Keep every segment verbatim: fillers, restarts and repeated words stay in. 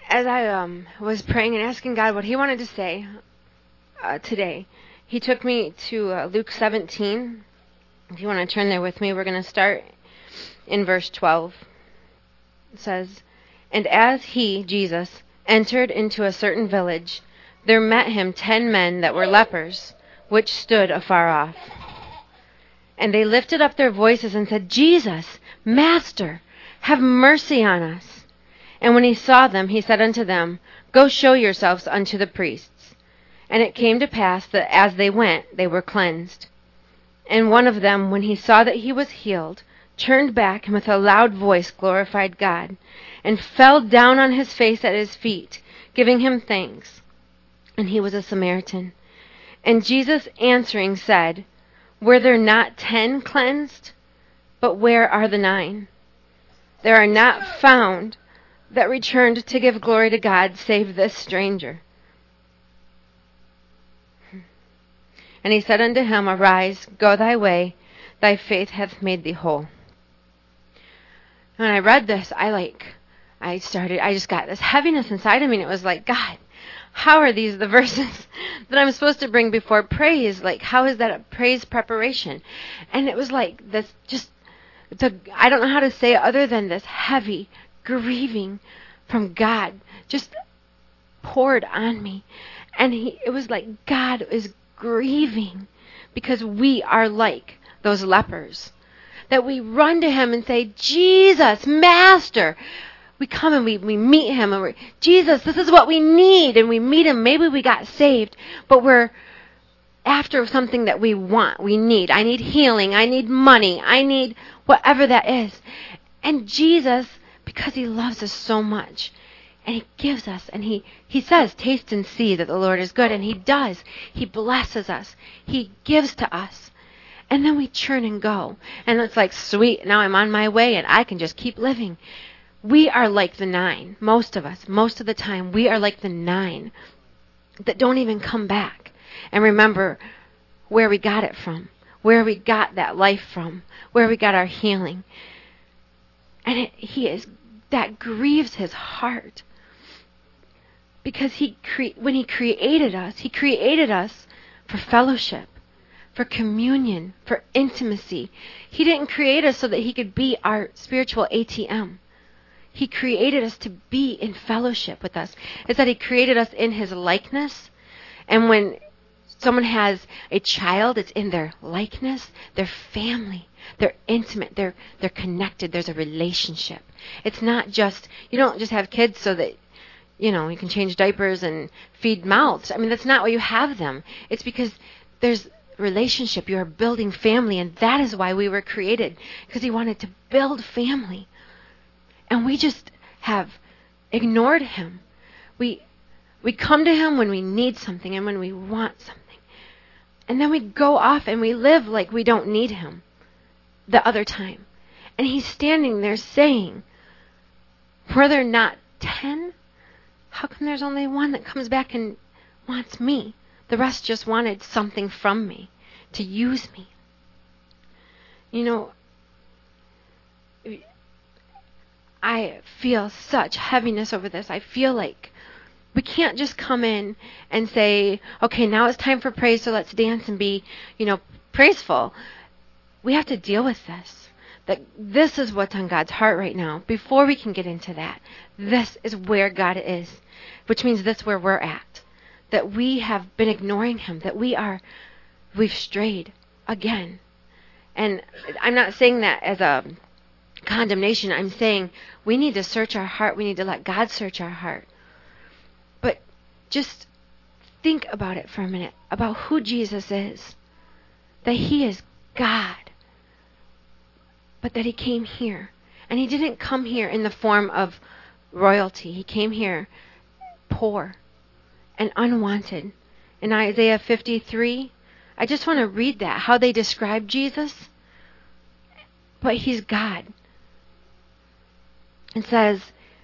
as I um, was praying and asking God what He wanted to say uh, today, He took me to uh, Luke seventeen. If you want to turn there with me, we're going to start in verse twelve. It says, "And as He, Jesus, entered into a certain village, there met Him ten men that were lepers, which stood afar off. And they lifted up their voices and said, Jesus, Master, have mercy on us. And when He saw them, He said unto them, Go show yourselves unto the priests. And it came to pass that as they went, they were cleansed. And one of them, when he saw that he was healed, turned back and with a loud voice glorified God, and fell down on his face at His feet, giving Him thanks. And he was a Samaritan. And Jesus answering said, Were there not ten cleansed? But where are the nine? There are not found that returned to give glory to God, save this stranger. And He said unto him, Arise, go thy way, thy faith hath made thee whole." When I read this, I like, I started, I just got this heaviness inside of me, and it was like, God, how are these the verses that I'm supposed to bring before praise? Like, how is that a praise preparation? And it was like this, just, the, I don't know how to say it other than this heavy grieving from God just poured on me. And he, it was like God is grieving because we are like those lepers, that we run to Him and say, Jesus, Master. We come and we, we meet Him and we're, Jesus, this is what we need. And we meet Him. Maybe we got saved, but we're after something that we want, we need. I need healing. I need money. I need whatever that is. And Jesus, because He loves us so much, and He gives us, and He, he says, taste and see that the Lord is good. And He does. He blesses us. He gives to us. And then we turn and go. And it's like, sweet, now I'm on my way and I can just keep living. We are like the nine. Most of us, most of the time, we are like the nine that don't even come back and remember where we got it from, where we got that life from, where we got our healing. And it, he is, that grieves His heart. Because he cre- when He created us, He created us for fellowship, for communion, for intimacy. He didn't create us so that He could be our spiritual A T M. He created us to be in fellowship with us. It's that He created us in His likeness. And when someone has a child, it's in their likeness, their family. They're intimate. They're they're connected. There's a relationship. It's not just, you don't just have kids so that, you know, you can change diapers and feed mouths. I mean, that's not why you have them. It's because there's relationship. You are building family, and that is why we were created, because He wanted to build family. And we just have ignored Him. We we come to Him when we need something and when we want something. And then we go off and we live like we don't need Him the other time. And He's standing there saying, were there not ten? How come there's only one that comes back and wants me? The rest just wanted something from me, to use me. You know, I feel such heaviness over this. I feel like we can't just come in and say, okay, now it's time for praise, so let's dance and be, you know, praiseful. We have to deal with this. That this is what's on God's heart right now. Before we can get into that, this is where God is, which means that's where we're at. That we have been ignoring Him, that we are, we've strayed again. And I'm not saying that as a condemnation. I'm saying we need to search our heart. We need to let God search our heart. But just think about it for a minute, about who Jesus is. That He is God. But that He came here. And He didn't come here in the form of royalty. He came here poor and unwanted. In Isaiah fifty-three, I just want to read that, how they describe Jesus. But He's God. It says,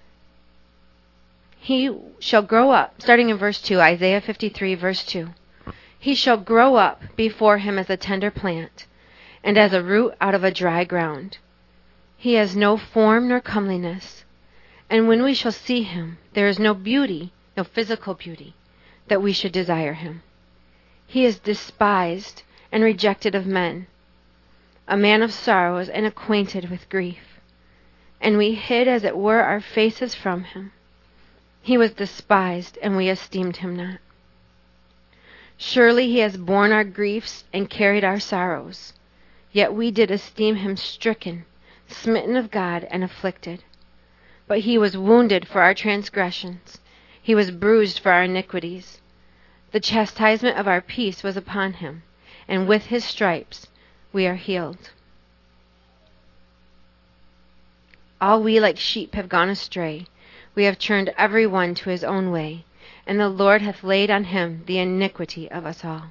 He shall grow up, starting in verse two, Isaiah fifty-three, verse two. He shall grow up before Him as a tender plant, and as a root out of a dry ground. He has no form nor comeliness, And when we shall see him, there is no beauty, no physical beauty, that we should desire him. He is despised and rejected of men, a man of sorrows and acquainted with grief. And we hid as it were our faces from him. He was despised, and we esteemed him not. Surely he has borne our griefs and carried our sorrows. Yet we did esteem him stricken, smitten of God, and afflicted. But he was wounded for our transgressions. He was bruised for our iniquities. The chastisement of our peace was upon him, and with his stripes we are healed. All we like sheep have gone astray. We have turned every one to his own way, and the Lord hath laid on him the iniquity of us all.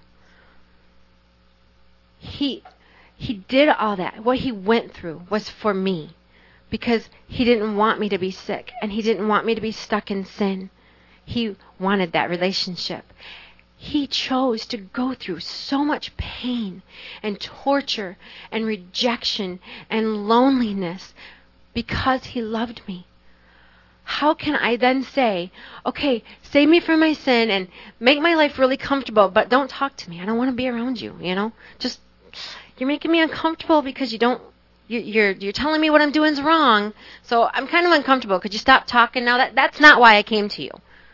He, he did all that. What he went through was for me, because he didn't want me to be sick, and he didn't want me to be stuck in sin. He wanted that relationship. He chose to go through so much pain and torture and rejection and loneliness because he loved me. How can I then say, okay, save me from my sin and make my life really comfortable, but don't talk to me. I don't want to be around you, you know? Just, you're making me uncomfortable because you don't, you, you're you're telling me what I'm doing is wrong, so I'm kind of uncomfortable. Could you stop talking now? That That's not why I came to you.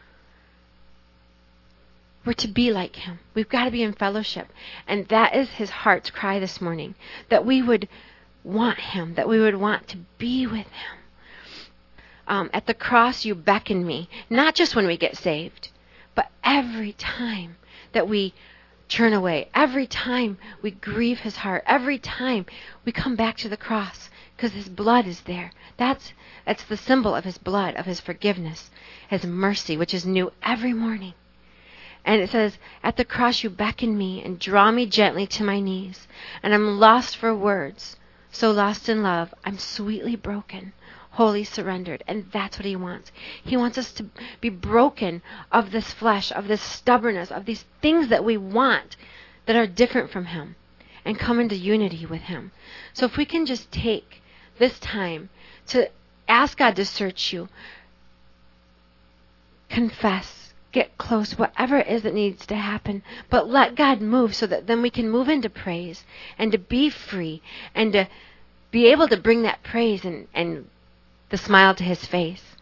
We're to be like him. We've got to be in fellowship. And that is his heart's cry this morning, that we would want him, that we would want to be with him. Um, at the cross, you beckon me, not just when we get saved, but every time that we turn away, every time we grieve his heart, every time we come back to the cross, because his blood is there. That's, that's the symbol of his blood, of his forgiveness, his mercy, which is new every morning. And it says, at the cross you beckon me and draw me gently to my knees, and I'm lost for words, so lost in love, I'm sweetly broken, wholly surrendered. And that's what he wants. He wants us to be broken of this flesh, of this stubbornness, of these things that we want that are different from him, and come into unity with him. So if we can just take this time to ask God to search you, confess, get close, whatever it is that needs to happen, but let God move so that then we can move into praise and to be free and to be able to bring that praise and, and the smile to his face.